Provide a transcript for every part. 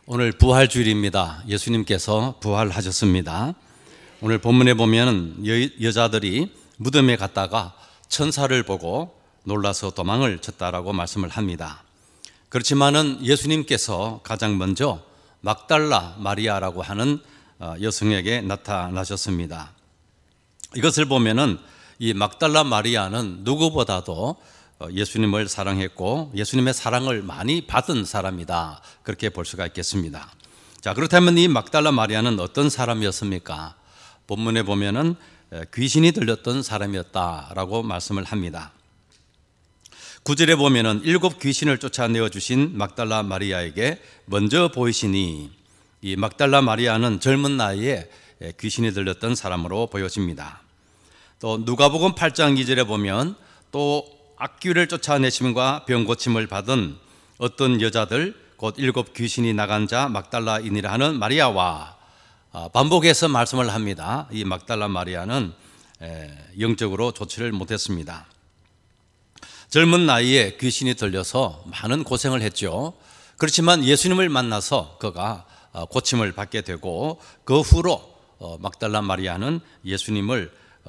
오늘 부활주일입니다. 예수님께서 부활하셨습니다. 오늘 본문에 보면 여자들이 무덤에 갔다가 천사를 보고 놀라서 도망을 쳤다라고 말씀을 합니다. 그렇지만은 예수님께서 가장 먼저 막달라 마리아라고 하는 여성에게 나타나셨습니다. 이것을 보면은 이 막달라 마리아는 누구보다도 예수님을 사랑했고 예수님의 사랑을 많이 받은 사람이다, 그렇게 볼 수가 있겠습니다. 자, 그렇다면 이 막달라 마리아는 어떤 사람이었습니까? 본문에 보면은 귀신이 들렸던 사람이었다라고 말씀을 합니다. 9절에 보면은 7 귀신을 쫓아내어 주신 막달라 마리아에게 먼저 보이시니, 이 막달라 마리아는 젊은 나이에 귀신이 들렸던 사람으로 보여집니다. 또 누가복음 8장 2절에 보면 또 악귀를 쫓아내심과 병 고침을 받은 어떤 여자들, 곧 7 귀신이 나간 자 막달라인이라 하는 마리아와 반복해서 말씀을 합니다. 이 막달라 마리아는 영적으로 좋지를 못했습니다. 젊은 나이에 귀신이 들려서 많은 고생을 했죠. 그렇지만 예수님을 만나서 그가 고침을 받게 되고, 그 후로 막달라 마리아는 예수님을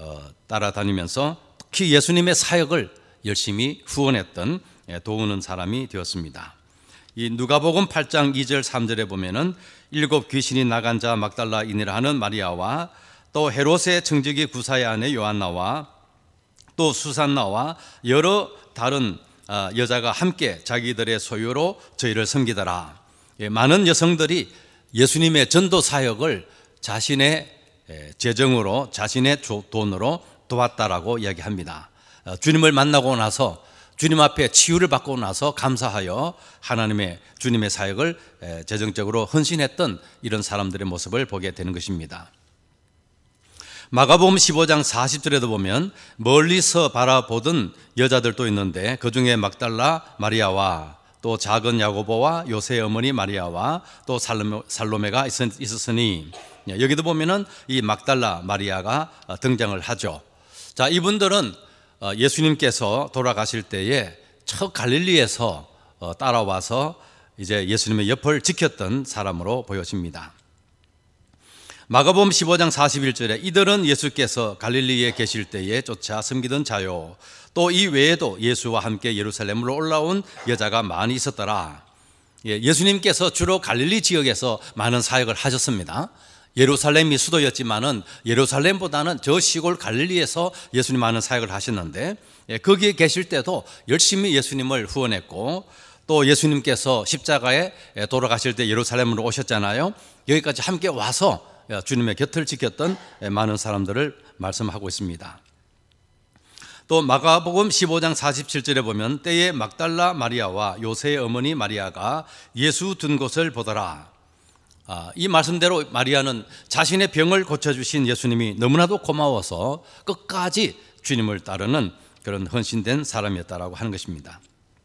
따라다니면서 특히 예수님의 사역을 열심히 후원했던, 도우는 사람이 되었습니다. 이 누가복음 8장 2절 3절에 보면은 7 귀신이 나간 자 막달라인이라 하는 마리아와 또 헤롯의 청지기 구사의 아내 요한나와 또 수산나와 여러 다른 여자가 함께 자기들의 소유로 저희를 섬기더라. 많은 여성들이 예수님의 전도 사역을 자신의 재정으로, 자신의 돈으로 도왔다라고 이야기합니다. 주님을 만나고 나서, 주님 앞에 치유를 받고 나서 감사하여 하나님의 주님의 사역을 재정적으로 헌신했던 이런 사람들의 모습을 보게 되는 것입니다. 마가복음 15장 40절에도 보면 멀리서 바라보던 여자들도 있는데, 그 중에 막달라 마리아와 또 작은 야고보와 요새의 어머니 마리아와 또 살로메가 있었으니, 여기도 보면은 이 막달라 마리아가 등장을 하죠. 자, 이분들은 예수님께서 돌아가실 때에 첫 갈릴리에서 따라와서 이제 예수님의 옆을 지켰던 사람으로 보여집니다. 마가복음 15장 41절에 이들은 예수께서 갈릴리에 계실 때에 쫓아 섬기던 자요, 또 이 외에도 예수와 함께 예루살렘으로 올라온 여자가 많이 있었더라. 예수님께서 주로 갈릴리 지역에서 많은 사역을 하셨습니다. 예루살렘이 수도였지만은 예루살렘보다는 저 시골 갈릴리에서 예수님 많은 사역을 하셨는데, 거기에 계실 때도 열심히 예수님을 후원했고, 또 예수님께서 십자가에 돌아가실 때 예루살렘으로 오셨잖아요. 여기까지 함께 와서 주님의 곁을 지켰던 많은 사람들을 말씀하고 있습니다. 또 마가복음 15장 47절에 보면 때에 막달라 마리아와 요새의 어머니 마리아가 예수 든 곳을 보더라. 이 말씀대로 마리아는 자신의 병을 고쳐주신 예수님이 너무나도 고마워서 끝까지 주님을 따르는 그런 헌신된 사람이었다라고 하는 것입니다.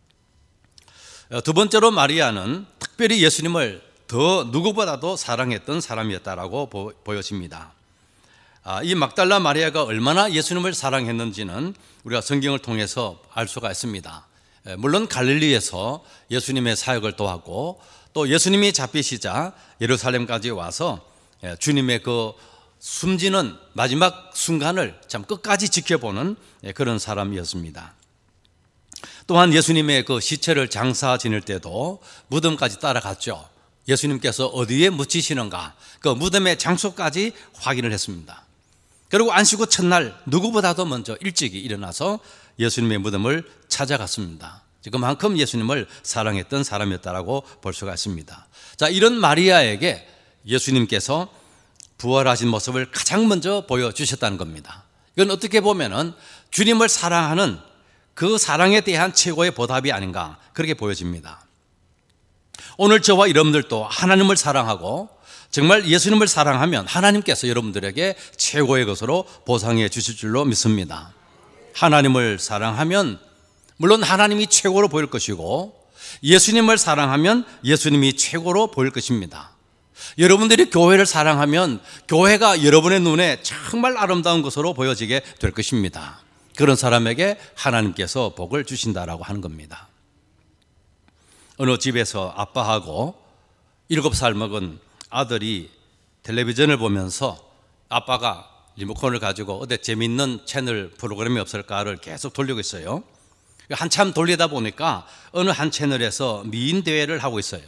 두 번째로 마리아는 특별히 예수님을 더 누구보다도 사랑했던 사람이었다라고 보여집니다. 이 막달라 마리아가 얼마나 예수님을 사랑했는지는 우리가 성경을 통해서 알 수가 있습니다. 물론 갈릴리에서 예수님의 사역을 도왔고, 또 예수님이 잡히시자 예루살렘까지 와서 주님의 그 숨지는 마지막 순간을 참 끝까지 지켜보는 그런 사람이었습니다. 또한 예수님의 그 시체를 장사 지낼 때도 무덤까지 따라갔죠. 예수님께서 어디에 묻히시는가, 그 무덤의 장소까지 확인을 했습니다. 그리고 안식 후 첫날 누구보다도 먼저 일찍이 일어나서 예수님의 무덤을 찾아갔습니다. 그만큼 예수님을 사랑했던 사람이었다라고 볼 수가 있습니다. 자, 이런 마리아에게 예수님께서 부활하신 모습을 가장 먼저 보여주셨다는 겁니다. 이건 어떻게 보면은 주님을 사랑하는 그 사랑에 대한 최고의 보답이 아닌가, 그렇게 보여집니다. 오늘 저와 여러분들도 하나님을 사랑하고 정말 예수님을 사랑하면 하나님께서 여러분들에게 최고의 것으로 보상해 주실 줄로 믿습니다. 하나님을 사랑하면 물론 하나님이 최고로 보일 것이고, 예수님을 사랑하면 예수님이 최고로 보일 것입니다. 여러분들이 교회를 사랑하면 교회가 여러분의 눈에 정말 아름다운 것으로 보여지게 될 것입니다. 그런 사람에게 하나님께서 복을 주신다라고 하는 겁니다. 어느 집에서 아빠하고 7살 먹은 아들이 텔레비전을 보면서 아빠가 리모컨을 가지고 어디 재밌는 채널 프로그램이 없을까를 계속 돌리고 있어요. 한참 돌리다 보니까 어느 한 채널에서 미인 대회를 하고 있어요.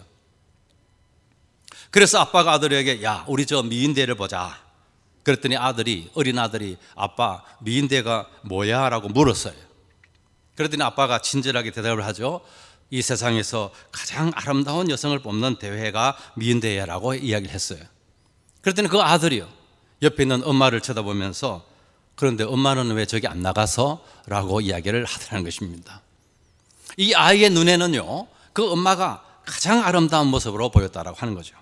그래서 아빠가 아들에게 야, 우리 저 미인 대회를 보자. 그랬더니 어린 아들이 아빠, 미인 대회가 뭐야? 라고 물었어요. 그랬더니 아빠가 친절하게 대답을 하죠. 이 세상에서 가장 아름다운 여성을 뽑는 대회가 미인 대회라고 이야기를 했어요. 그랬더니 그 아들이요, 옆에 있는 엄마를 쳐다보면서 그런데 엄마는 왜 저기 안 나가서? 라고 이야기를 하더라는 것입니다. 이 아이의 눈에는요, 그 엄마가 가장 아름다운 모습으로 보였다라고 하는 거죠.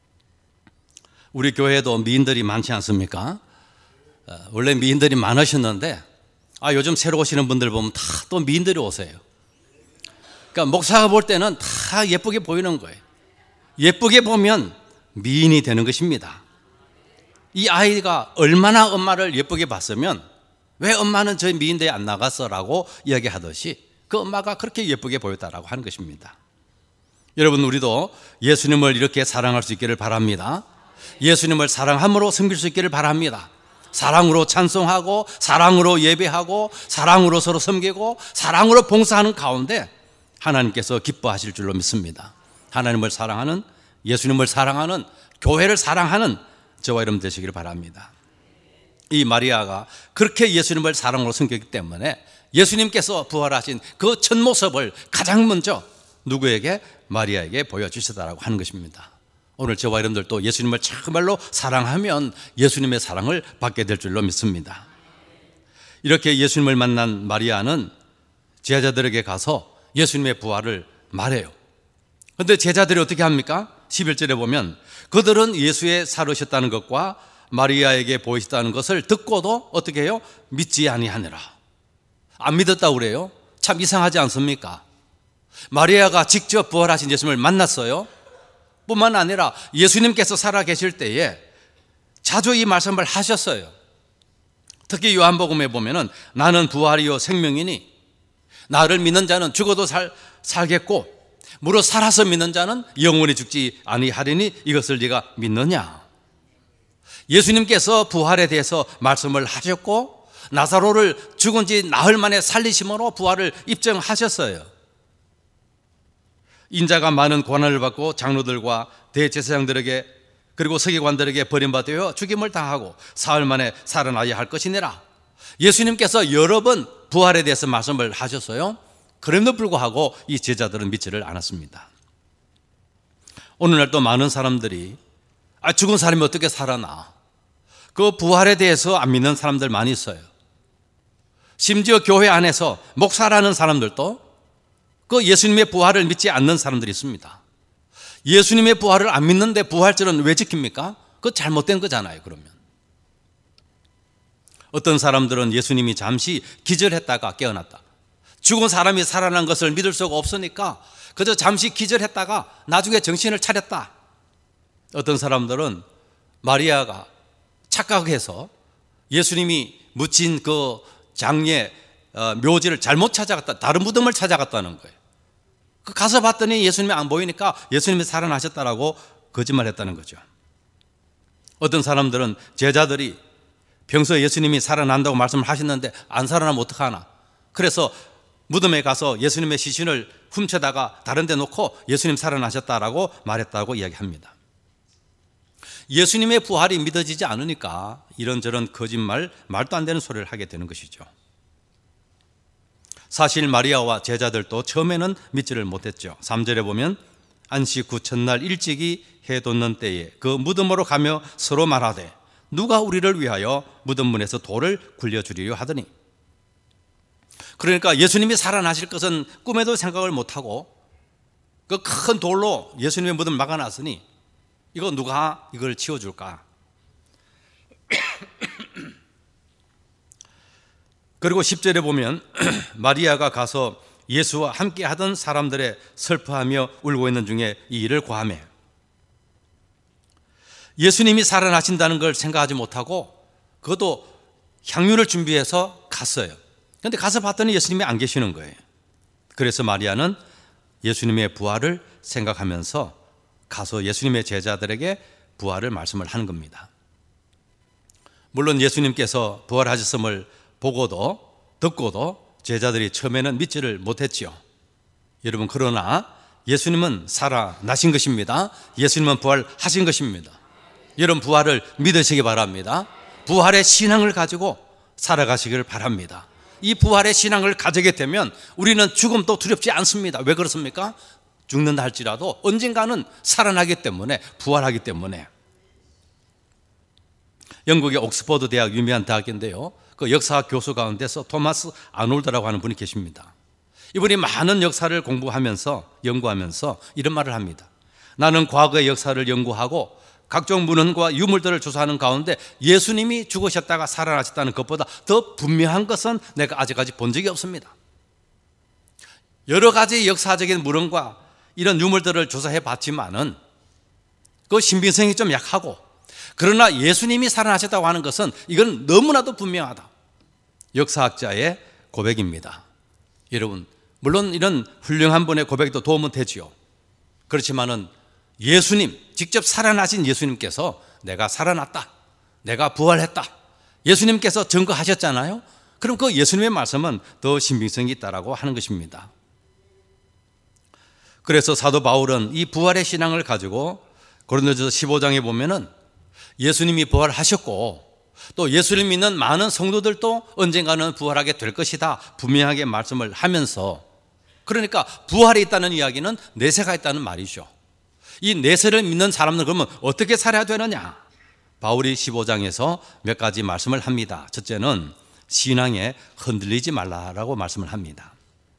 우리 교회에도 미인들이 많지 않습니까? 원래 미인들이 많으셨는데 요즘 새로 오시는 분들 보면 다 또 미인들이 오세요. 그러니까 목사가 볼 때는 다 예쁘게 보이는 거예요. 예쁘게 보면 미인이 되는 것입니다. 이 아이가 얼마나 엄마를 예쁘게 봤으면 왜 엄마는 저 미인대에 안 나갔어? 라고 이야기하듯이 그 엄마가 그렇게 예쁘게 보였다라고 하는 것입니다. 여러분, 우리도 예수님을 이렇게 사랑할 수 있기를 바랍니다. 예수님을 사랑함으로 섬길 수 있기를 바랍니다. 사랑으로 찬송하고 사랑으로 예배하고 사랑으로 서로 섬기고 사랑으로 봉사하는 가운데 하나님께서 기뻐하실 줄로 믿습니다. 하나님을 사랑하는, 예수님을 사랑하는, 교회를 사랑하는 저와 여러분 되시기를 바랍니다. 이 마리아가 그렇게 예수님을 사랑으로 섬겼기 때문에 예수님께서 부활하신 그 첫 모습을 가장 먼저 누구에게? 마리아에게 보여주시다라고 하는 것입니다. 오늘 저와 여러분들도 예수님을 정말로 사랑하면 예수님의 사랑을 받게 될 줄로 믿습니다. 이렇게 예수님을 만난 마리아는 제자들에게 가서 예수님의 부활을 말해요. 그런데 제자들이 어떻게 합니까? 11절에 보면 그들은 예수의 살으셨다는 것과 마리아에게 보이셨다는 것을 듣고도 어떻게 해요? 믿지 아니하니라. 안 믿었다고 그래요. 참 이상하지 않습니까? 마리아가 직접 부활하신 예수님을 만났어요. 뿐만 아니라 예수님께서 살아계실 때에 자주 이 말씀을 하셨어요. 특히 요한복음에 보면은 나는 부활이요 생명이니 나를 믿는 자는 죽어도 살겠고 무릇 살아서 믿는 자는 영원히 죽지 아니하리니 이것을 네가 믿느냐? 예수님께서 부활에 대해서 말씀을 하셨고 나사로를 죽은 지 나흘 만에 살리심으로 부활을 입증하셨어요. 인자가 많은 고난을 받고 장로들과 대제사장들에게 그리고 서기관들에게 버림받아 죽임을 당하고 사흘 만에 살아나야 할 것이니라. 예수님께서 여러 번 부활에 대해서 말씀을 하셨어요. 그럼에도 불구하고 이 제자들은 믿지를 않았습니다. 오늘날 또 많은 사람들이 죽은 사람이 어떻게 살아나? 그 부활에 대해서 안 믿는 사람들 많이 있어요. 심지어 교회 안에서 목사라는 사람들도 그 예수님의 부활을 믿지 않는 사람들이 있습니다. 예수님의 부활을 안 믿는데 부활절은 왜 지킵니까? 그거 잘못된 거잖아요. 그러면 어떤 사람들은 예수님이 잠시 기절했다가 깨어났다, 죽은 사람이 살아난 것을 믿을 수가 없으니까 그저 잠시 기절했다가 나중에 정신을 차렸다. 어떤 사람들은 마리아가 착각해서 예수님이 묻힌 그 장례 묘지를 잘못 찾아갔다, 다른 무덤을 찾아갔다는 거예요. 가서 봤더니 예수님이 안 보이니까 예수님이 살아나셨다라고 거짓말했다는 거죠. 어떤 사람들은 제자들이 평소에 예수님이 살아난다고 말씀을 하셨는데 안 살아나면 어떡하나, 그래서 무덤에 가서 예수님의 시신을 훔쳐다가 다른 데 놓고 예수님 살아나셨다라고 말했다고 이야기합니다. 예수님의 부활이 믿어지지 않으니까 이런저런 거짓말, 말도 안 되는 소리를 하게 되는 것이죠. 사실 마리아와 제자들도 처음에는 믿지를 못했죠. 3절에 보면 안식 후 첫날 일찍이 해 돋는 때에 그 무덤으로 가며 서로 말하되 누가 우리를 위하여 무덤 문에서 돌을 굴려주리려 하더니, 그러니까 예수님이 살아나실 것은 꿈에도 생각을 못하고 그 큰 돌로 예수님의 무덤을 막아놨으니 이거 누가 이걸 치워줄까? 그리고 10절에 보면 마리아가 가서 예수와 함께 하던 사람들의 슬퍼하며 울고 있는 중에 이 일을 고하매, 예수님이 살아나신다는 걸 생각하지 못하고 그것도 향유를 준비해서 갔어요. 그런데 가서 봤더니 예수님이 안 계시는 거예요. 그래서 마리아는 예수님의 부활을 생각하면서 가서 예수님의 제자들에게 부활을 말씀을 하는 겁니다. 물론 예수님께서 부활하셨음을 보고도 듣고도 제자들이 처음에는 믿지를 못했지요. 여러분, 그러나 예수님은 살아나신 것입니다. 예수님은 부활하신 것입니다. 여러분, 부활을 믿으시기 바랍니다. 부활의 신앙을 가지고 살아가시기를 바랍니다. 이 부활의 신앙을 가지게 되면 우리는 죽음도 두렵지 않습니다. 왜 그렇습니까? 죽는다 할지라도 언젠가는 살아나기 때문에, 부활하기 때문에. 영국의 옥스퍼드 대학, 유명한 대학인데요, 그 역사 교수 가운데서 토마스 아놀드라고 하는 분이 계십니다. 이분이 많은 역사를 공부하면서, 연구하면서 이런 말을 합니다. 나는 과거의 역사를 연구하고 각종 문헌과 유물들을 조사하는 가운데 예수님이 죽으셨다가 살아나셨다는 것보다 더 분명한 것은 내가 아직까지 본 적이 없습니다. 여러 가지 역사적인 문헌과 이런 유물들을 조사해 봤지만은 그 신빙성이 좀 약하고, 그러나 예수님이 살아나셨다고 하는 것은 이건 너무나도 분명하다. 역사학자의 고백입니다. 여러분, 물론 이런 훌륭한 분의 고백도 도움은 되지요. 그렇지만은 예수님, 직접 살아나신 예수님께서 내가 살아났다, 내가 부활했다, 예수님께서 증거하셨잖아요. 그럼 그 예수님의 말씀은 더 신빙성이 있다라고 하는 것입니다. 그래서 사도 바울은 이 부활의 신앙을 가지고 고린도전서 15장에 보면은 예수님이 부활하셨고 또 예수님 믿는 많은 성도들도 언젠가는 부활하게 될 것이다 분명하게 말씀을 하면서, 그러니까 부활이 있다는 이야기는 내세가 있다는 말이죠. 이 내세를 믿는 사람은 그러면 어떻게 살아야 되느냐? 바울이 15장에서 몇 가지 말씀을 합니다. 첫째는 신앙에 흔들리지 말라라고 말씀을 합니다.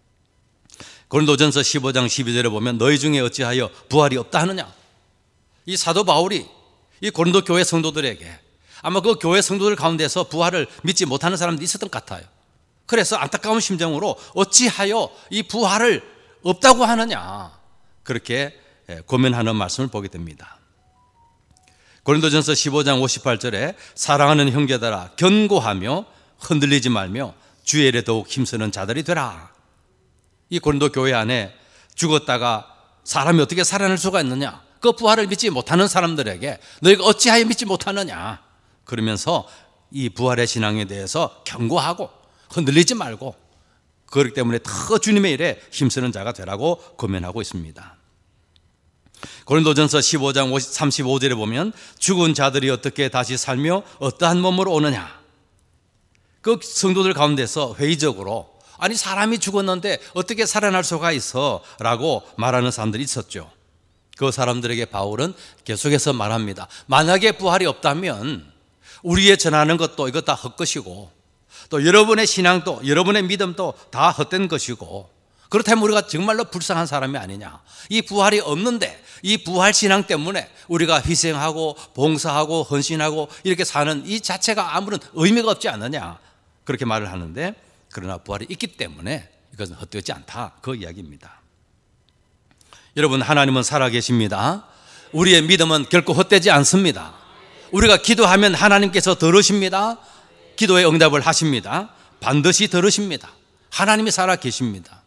고린도전서 15장 12절에 보면 너희 중에 어찌하여 부활이 없다 하느냐? 이 사도 바울이 이 고린도 교회 성도들에게 아마 그 교회 성도들 가운데서 부활을 믿지 못하는 사람들이 있었던 것 같아요. 그래서 안타까운 심정으로 어찌하여 이 부활을 없다고 하느냐, 그렇게 고민하는 말씀을 보게 됩니다. 고린도전서 15장 58절에 사랑하는 형제들아 견고하며 흔들리지 말며 주의 일에 더욱 힘쓰는 자들이 되라. 이 고린도 교회 안에 죽었다가 사람이 어떻게 살아날 수가 있느냐, 그 부활을 믿지 못하는 사람들에게 너희가 어찌하여 믿지 못하느냐, 그러면서 이 부활의 신앙에 대해서 경고하고 흔들리지 말고, 그렇기 때문에 더 주님의 일에 힘쓰는 자가 되라고 권면하고 있습니다. 고린도전서 15장 35절에 보면 죽은 자들이 어떻게 다시 살며 어떠한 몸으로 오느냐, 그 성도들 가운데서 회의적으로 아니 사람이 죽었는데 어떻게 살아날 수가 있어 라고 말하는 사람들이 있었죠. 그 사람들에게 바울은 계속해서 말합니다. 만약에 부활이 없다면 우리의 전하는 것도 이것 다 헛것이고 또 여러분의 신앙도 여러분의 믿음도 다 헛된 것이고, 그렇다면 우리가 정말로 불쌍한 사람이 아니냐. 이 부활이 없는데 이 부활 신앙 때문에 우리가 희생하고 봉사하고 헌신하고 이렇게 사는 이 자체가 아무런 의미가 없지 않느냐, 그렇게 말을 하는데, 그러나 부활이 있기 때문에 이것은 헛되지 않다, 그 이야기입니다. 여러분, 하나님은 살아계십니다. 우리의 믿음은 결코 헛되지 않습니다. 우리가 기도하면 하나님께서 들으십니다. 기도에 응답을 하십니다. 반드시 들으십니다. 하나님이 살아계십니다.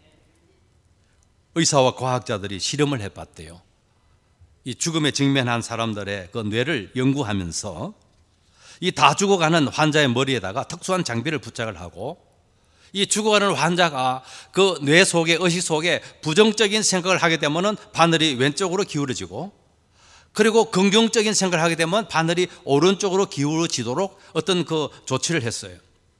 의사와 과학자들이 실험을 해봤대요. 이 죽음에 직면한 사람들의 그 뇌를 연구하면서 이 다 죽어가는 환자의 머리에다가 특수한 장비를 부착을 하고, 이 죽어가는 환자가 그 뇌 속에, 의식 속에 부정적인 생각을 하게 되면 바늘이 왼쪽으로 기울어지고, 그리고 긍정적인 생각을 하게 되면 바늘이 오른쪽으로 기울어지도록 어떤 그 조치를 했어요.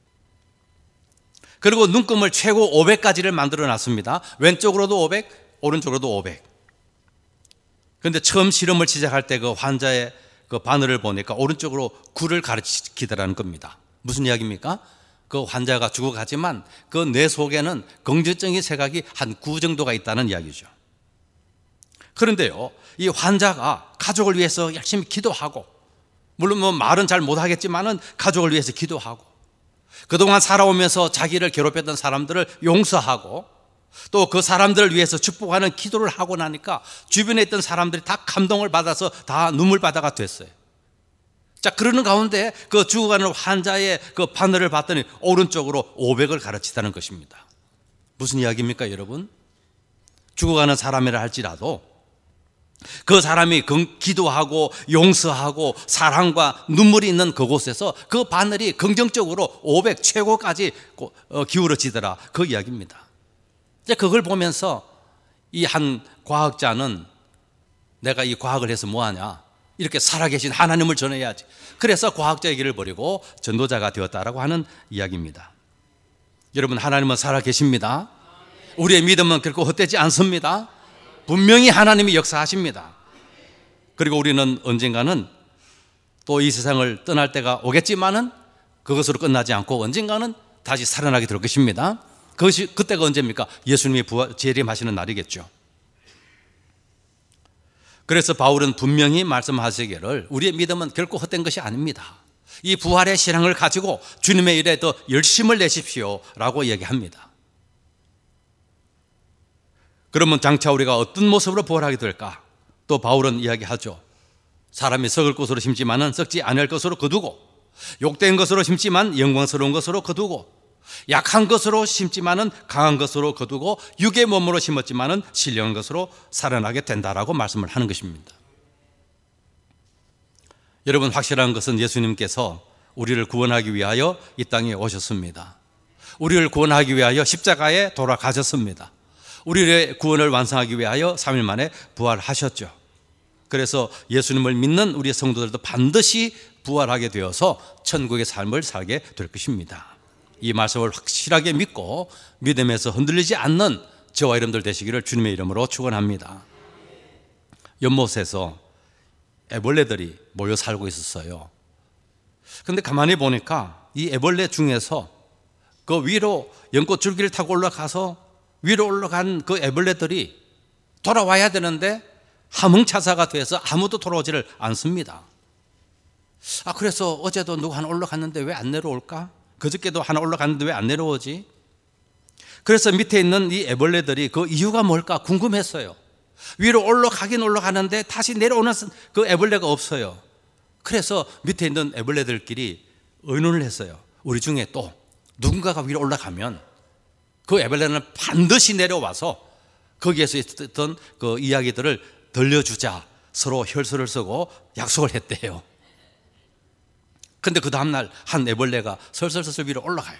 그리고 눈금을 최고 500가지를 만들어 놨습니다. 왼쪽으로도 500, 오른쪽으로도 500. 그런데 처음 실험을 시작할 때 그 환자의 그 바늘을 보니까 오른쪽으로 9를 가리키더라는 겁니다. 무슨 이야기입니까? 그 환자가 죽어가지만 그 뇌 속에는 긍정적인 생각이 한 9 정도가 있다는 이야기죠. 그런데요, 이 환자가 가족을 위해서 열심히 기도하고, 물론 뭐 말은 잘 못하겠지만은 가족을 위해서 기도하고, 그동안 살아오면서 자기를 괴롭혔던 사람들을 용서하고, 또 그 사람들을 위해서 축복하는 기도를 하고 나니까 주변에 있던 사람들이 다 감동을 받아서 다 눈물바다가 됐어요. 자, 그러는 가운데 그 죽어가는 환자의 그 바늘을 봤더니 오른쪽으로 500을 가르치다는 것입니다. 무슨 이야기입니까, 여러분? 죽어가는 사람이라 할지라도 그 사람이 기도하고 용서하고 사랑과 눈물이 있는 그곳에서 그 바늘이 긍정적으로 500 최고까지 기울어지더라, 그 이야기입니다. 이제 그걸 보면서 이 한 과학자는 내가 이 과학을 해서 뭐하냐, 이렇게 살아계신 하나님을 전해야지. 그래서 과학자의 길을 버리고 전도자가 되었다라고 하는 이야기입니다. 여러분, 하나님은 살아계십니다. 우리의 믿음은 결코 헛되지 않습니다. 분명히 하나님이 역사하십니다. 그리고 우리는 언젠가는 또 이 세상을 떠날 때가 오겠지만은 그것으로 끝나지 않고 언젠가는 다시 살아나게 될 것입니다. 그때가 언제입니까? 예수님이 재림하시는 날이겠죠. 그래서 바울은 분명히 말씀하시기를 우리의 믿음은 결코 헛된 것이 아닙니다. 이 부활의 신앙을 가지고 주님의 일에 더 열심을 내십시오 라고 얘기합니다. 그러면 장차 우리가 어떤 모습으로 부활하게 될까? 또 바울은 이야기하죠. 사람이 썩을 것으로 심지만은 썩지 않을 것으로 거두고, 욕된 것으로 심지만 영광스러운 것으로 거두고, 약한 것으로 심지만은 강한 것으로 거두고, 육의 몸으로 심었지만은 신령한 것으로 살아나게 된다라고 말씀을 하는 것입니다. 여러분, 확실한 것은 예수님께서 우리를 구원하기 위하여 이 땅에 오셨습니다. 우리를 구원하기 위하여 십자가에 돌아가셨습니다. 우리의 구원을 완성하기 위하여 3일 만에 부활하셨죠. 그래서 예수님을 믿는 우리 성도들도 반드시 부활하게 되어서 천국의 삶을 살게 될 것입니다. 이 말씀을 확실하게 믿고 믿음에서 흔들리지 않는 저와 여러분들 되시기를 주님의 이름으로 축원합니다. 연못에서 애벌레들이 모여 살고 있었어요. 그런데 가만히 보니까 이 애벌레 중에서 그 위로 연꽃 줄기를 타고 올라가서 위로 올라간 그 애벌레들이 돌아와야 되는데 함흥차사가 돼서 아무도 돌아오지를 않습니다. 그래서 어제도 누구 하나 올라갔는데 왜 안 내려올까? 그저께도 하나 올라갔는데 왜 안 내려오지? 그래서 밑에 있는 이 애벌레들이 그 이유가 뭘까 궁금했어요. 위로 올라가긴 올라가는데 다시 내려오는 그 애벌레가 없어요. 그래서 밑에 있는 애벌레들끼리 의논을 했어요. 우리 중에 또 누군가가 위로 올라가면 그 애벌레는 반드시 내려와서 거기에서 있었던 그 이야기들을 들려주자 서로 혈서를 쓰고 약속을 했대요. 근데 그 다음날 한 애벌레가 설설설설 위로 올라가요.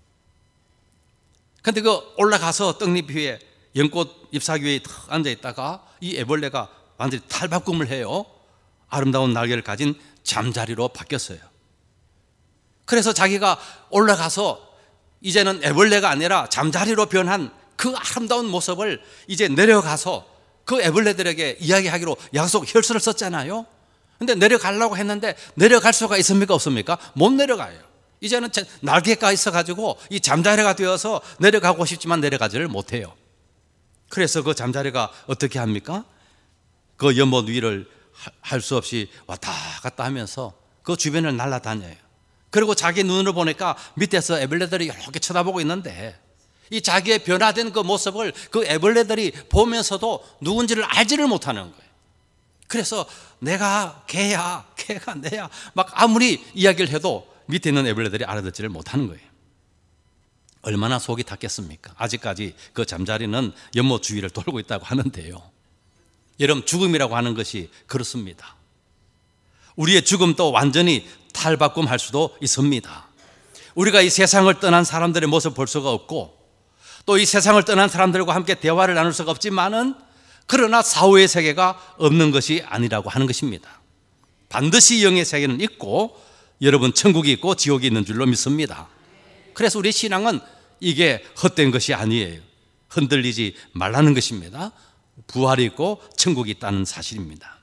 근데 그 올라가서 떡잎 위에 연꽃 잎사귀 위에 탁 앉아있다가 이 애벌레가 완전히 탈바꿈을 해요. 아름다운 날개를 가진 잠자리로 바뀌었어요. 그래서 자기가 올라가서 이제는 애벌레가 아니라 잠자리로 변한 그 아름다운 모습을 이제 내려가서 그 애벌레들에게 이야기하기로 약속 혈서를 썼잖아요. 근데 내려가려고 했는데 내려갈 수가 있습니까 없습니까? 못 내려가요. 이제는 날개가 있어가지고 이 잠자리가 되어서 내려가고 싶지만 내려가지를 못해요. 그래서 그 잠자리가 어떻게 합니까? 그 연못 위를 할 수 없이 왔다 갔다 하면서 그 주변을 날아다녀요. 그리고 자기 눈으로 보니까 밑에서 애벌레들이 이렇게 쳐다보고 있는데 이 자기의 변화된 그 모습을 그 애벌레들이 보면서도 누군지를 알지를 못하는 거예요. 그래서 내가 개야, 개가 내야 막 아무리 이야기를 해도 밑에 있는 애벌레들이 알아듣지를 못하는 거예요. 얼마나 속이 탔겠습니까? 아직까지 그 잠자리는 연못 주위를 돌고 있다고 하는데요. 여러분, 죽음이라고 하는 것이 그렇습니다. 우리의 죽음도 완전히 탈바꿈할 수도 있습니다. 우리가 이 세상을 떠난 사람들의 모습을 볼 수가 없고 또 이 세상을 떠난 사람들과 함께 대화를 나눌 수가 없지만은 그러나 사후의 세계가 없는 것이 아니라고 하는 것입니다. 반드시 영의 세계는 있고 여러분 천국이 있고 지옥이 있는 줄로 믿습니다. 그래서 우리 신앙은 이게 헛된 것이 아니에요. 흔들리지 말라는 것입니다. 부활이 있고 천국이 있다는 사실입니다.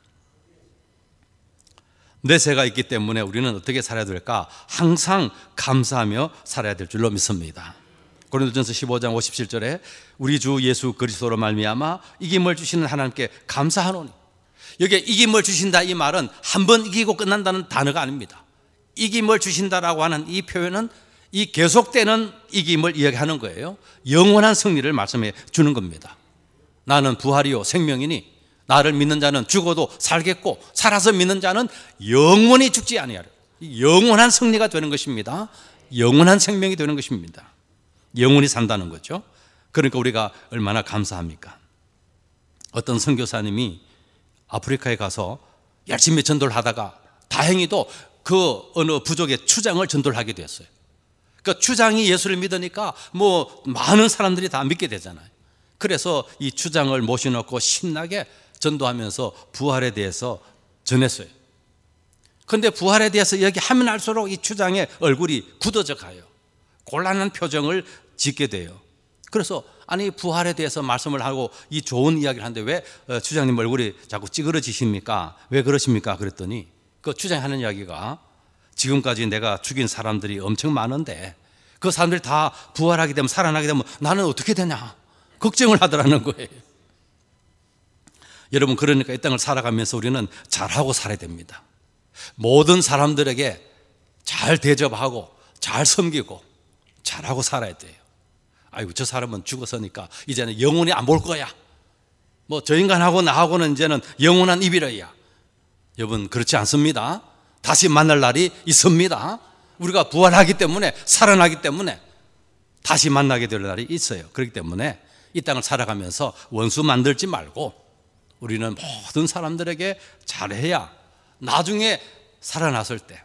내세가 있기 때문에 우리는 어떻게 살아야 될까? 항상 감사하며 살아야 될 줄로 믿습니다. 고린도전서 15장 57절에 우리 주 예수 그리스도로 말미암아 이김을 주시는 하나님께 감사하노니, 여기에 이김을 주신다 이 말은 한 번 이기고 끝난다는 단어가 아닙니다. 이김을 주신다라고 하는 이 표현은 이 계속되는 이김을 이야기하는 거예요. 영원한 승리를 말씀해 주는 겁니다. 나는 부활이요 생명이니 나를 믿는 자는 죽어도 살겠고 살아서 믿는 자는 영원히 죽지 아니하리라. 영원한 승리가 되는 것입니다. 영원한 생명이 되는 것입니다. 영원히 산다는 거죠. 그러니까 우리가 얼마나 감사합니까? 어떤 선교사님이 아프리카에 가서 열심히 전도를 하다가 다행히도 그 어느 부족의 추장을 전도를 하게 됐어요. 그러니까 추장이 예수를 믿으니까 뭐 많은 사람들이 다 믿게 되잖아요. 그래서 이 추장을 모셔놓고 신나게 전도하면서 부활에 대해서 전했어요. 그런데 부활에 대해서 얘기하면 할수록 이 추장의 얼굴이 굳어져 가요. 곤란한 표정을 짓게 돼요. 그래서 아니 부활에 대해서 말씀을 하고 이 좋은 이야기를 하는데 왜 추장님 얼굴이 자꾸 찌그러지십니까? 왜 그러십니까? 그랬더니 그 추장이 하는 이야기가 지금까지 내가 죽인 사람들이 엄청 많은데 그 사람들이 다 부활하게 되면 살아나게 되면 나는 어떻게 되냐 걱정을 하더라는 거예요. 여러분 그러니까 이 땅을 살아가면서 우리는 잘하고 살아야 됩니다. 모든 사람들에게 잘 대접하고 잘 섬기고 잘하고 살아야 돼요. 아이고 저 사람은 죽었으니까 이제는 영원히 안 볼 거야. 뭐 저 인간하고 나하고는 이제는 영원한 이별이야. 여러분 그렇지 않습니다. 다시 만날 날이 있습니다. 우리가 부활하기 때문에 살아나기 때문에 다시 만나게 될 날이 있어요. 그렇기 때문에 이 땅을 살아가면서 원수 만들지 말고 우리는 모든 사람들에게 잘해야 나중에 살아났을 때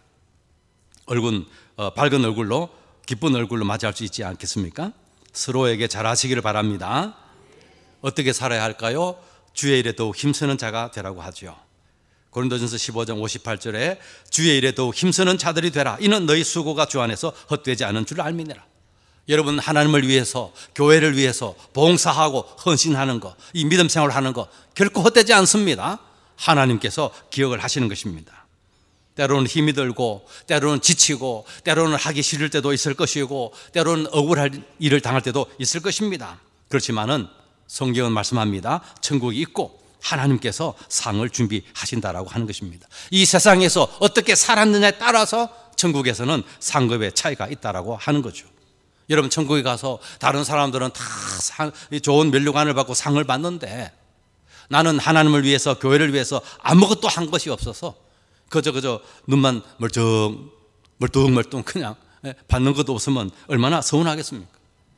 밝은 얼굴로 기쁜 얼굴로 맞이할 수 있지 않겠습니까? 서로에게 잘하시기를 바랍니다. 어떻게 살아야 할까요? 주의 일에 더욱 힘쓰는 자가 되라고 하죠. 고린도전서 15장 58절에 주의 일에 더욱 힘쓰는 자들이 되라. 이는 너희 수고가 주 안에서 헛되지 않은 줄 알미니라. 여러분 하나님을 위해서 교회를 위해서 봉사하고 헌신하는 거, 이 믿음 생활을 하는 거 결코 헛되지 않습니다. 하나님께서 기억을 하시는 것입니다. 때로는 힘이 들고 때로는 지치고 때로는 하기 싫을 때도 있을 것이고 때로는 억울할 일을 당할 때도 있을 것입니다. 그렇지만은 성경은 말씀합니다. 천국이 있고 하나님께서 상을 준비하신다라고 하는 것입니다. 이 세상에서 어떻게 살았느냐에 따라서 천국에서는 상급의 차이가 있다라고 하는 거죠. 여러분 천국에 가서 다른 사람들은 다 좋은 면류관을 받고 상을 받는데 나는 하나님을 위해서 교회를 위해서 아무것도 한 것이 없어서 그저 눈만 멀뚱멀뚱 그냥 받는 것도 없으면 얼마나 서운하겠습니까?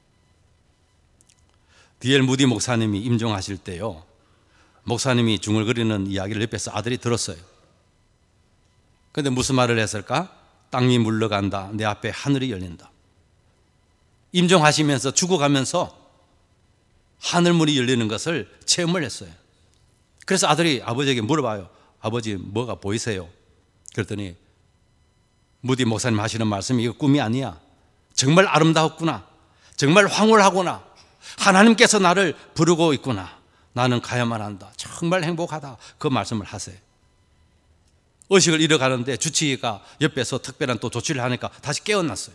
D.L. 무디 목사님이 임종하실 때요, 목사님이 중얼거리는 이야기를 옆에서 아들이 들었어요. 그런데 무슨 말을 했을까? 땅이 물러간다, 내 앞에 하늘이 열린다. 임종하시면서 죽어가면서 하늘문이 열리는 것을 체험을 했어요. 그래서 아들이 아버지에게 물어봐요. 아버지 뭐가 보이세요? 그랬더니 무디 목사님 하시는 말씀이 이거 꿈이 아니야. 정말 아름다웠구나. 정말 황홀하구나. 하나님께서 나를 부르고 있구나. 나는 가야만 한다. 정말 행복하다. 그 말씀을 하세요. 의식을 잃어가는데 주치의가 옆에서 특별한 또 조치를 하니까 다시 깨어났어요.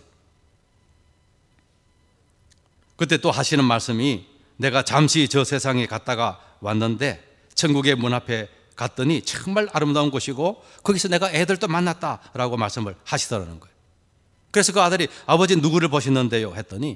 그때 또 하시는 말씀이 내가 잠시 저 세상에 갔다가 왔는데 천국의 문 앞에 갔더니 정말 아름다운 곳이고 거기서 내가 애들도 만났다라고 말씀을 하시더라는 거예요. 그래서 그 아들이 아버지 누구를 보셨는데요? 했더니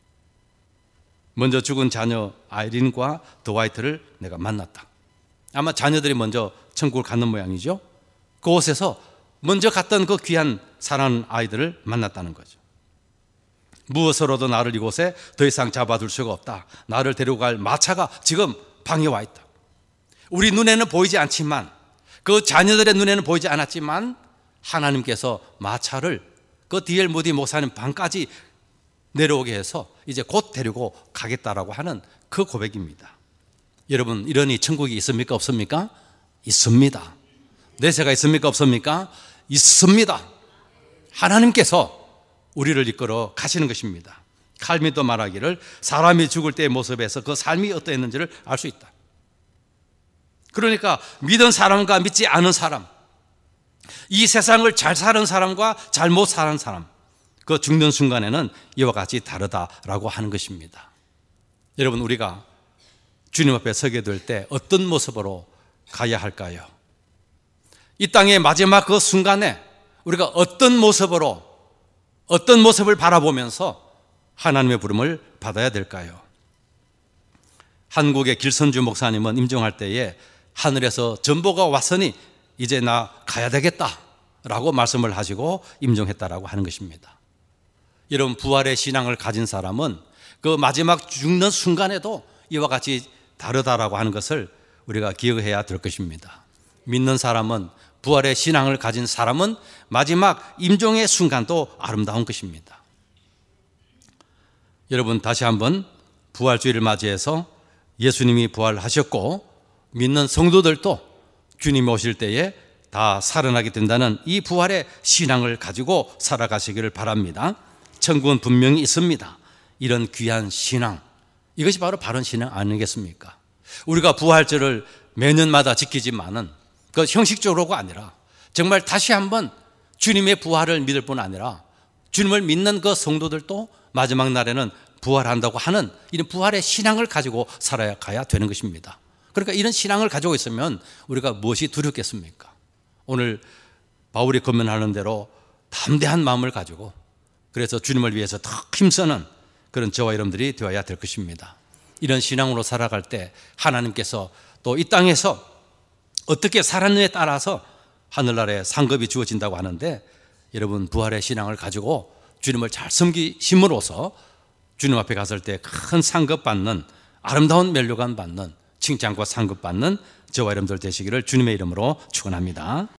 먼저 죽은 자녀 아이린과 드와이트를 내가 만났다. 아마 자녀들이 먼저 천국을 갔는 모양이죠. 그곳에서 먼저 갔던 그 귀한 사랑하는 아이들을 만났다는 거죠. 무엇으로도 나를 이곳에 더 이상 잡아둘 수가 없다. 나를 데리고 갈 마차가 지금 방에 와 있다. 우리 눈에는 보이지 않지만 그 자녀들의 눈에는 보이지 않았지만 하나님께서 마차를 그 D.L. 무디 목사님 방까지 내려오게 해서 이제 곧 데리고 가겠다라고 하는 그 고백입니다. 여러분 이러니 천국이 있습니까? 없습니까? 있습니다. 내세가 있습니까? 없습니까? 있습니다. 하나님께서 우리를 이끌어 가시는 것입니다. 칼빈도 말하기를 사람이 죽을 때의 모습에서 그 삶이 어떠했는지를 알 수 있다. 그러니까 믿은 사람과 믿지 않은 사람, 이 세상을 잘 사는 사람과 잘못 사는 사람, 그 죽는 순간에는 이와 같이 다르다라고 하는 것입니다. 여러분 우리가 주님 앞에 서게 될 때 어떤 모습으로 가야 할까요? 이 땅의 마지막 그 순간에 우리가 어떤 모습을 바라보면서 하나님의 부름을 받아야 될까요? 한국의 길선주 목사님은 임종할 때에 하늘에서 전보가 왔으니 이제 나 가야 되겠다라고 말씀을 하시고 임종했다라고 하는 것입니다. 여러분 부활의 신앙을 가진 사람은 그 마지막 죽는 순간에도 이와 같이 다르다라고 하는 것을 우리가 기억해야 될 것입니다. 믿는 사람은, 부활의 신앙을 가진 사람은 마지막 임종의 순간도 아름다운 것입니다. 여러분, 다시 한번 부활주의를 맞이해서 예수님이 부활하셨고 믿는 성도들도 주님이 오실 때에 다 살아나게 된다는 이 부활의 신앙을 가지고 살아가시기를 바랍니다. 천국은 분명히 있습니다. 이런 귀한 신앙, 이것이 바로 바른 신앙 아니겠습니까? 우리가 부활절을 매년마다 지키지만은 그 형식적으로가 아니라 정말 다시 한번 주님의 부활을 믿을 뿐 아니라 주님을 믿는 그 성도들도 마지막 날에는 부활한다고 하는 이런 부활의 신앙을 가지고 살아가야 되는 것입니다. 그러니까 이런 신앙을 가지고 있으면 우리가 무엇이 두렵겠습니까? 오늘 바울이 권면하는 대로 담대한 마음을 가지고 그래서 주님을 위해서 더 힘쓰는 그런 저와 여러분들이 되어야 될 것입니다. 이런 신앙으로 살아갈 때 하나님께서 또 이 땅에서 어떻게 살았느냐에 따라서 하늘나라에 상급이 주어진다고 하는데, 여러분 부활의 신앙을 가지고 주님을 잘 섬기심으로써 주님 앞에 갔을 때 큰 상급 받는, 아름다운 면류관 받는, 칭찬과 상급 받는 저와 여러분들 되시기를 주님의 이름으로 축원합니다.